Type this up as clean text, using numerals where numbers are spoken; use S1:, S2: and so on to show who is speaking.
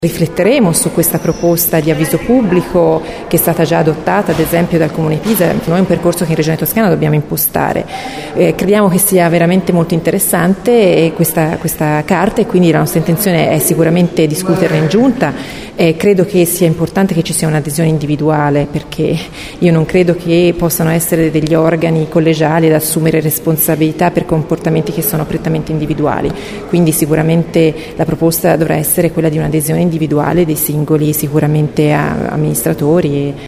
S1: Rifletteremo su questa proposta di avviso pubblico che è stata già adottata ad esempio dal Comune di Pisa. Noi è un percorso che in Regione Toscana dobbiamo impostare. Crediamo che sia veramente molto interessante questa carta, e quindi la nostra intenzione è sicuramente discuterne in Giunta. Credo che sia importante che ci sia un'adesione individuale, perché io non credo che possano essere degli organi collegiali ad assumere responsabilità per comportamenti che sono prettamente individuali. Quindi sicuramente la proposta dovrà essere quella di un'adesione individuale dei singoli sicuramente amministratori.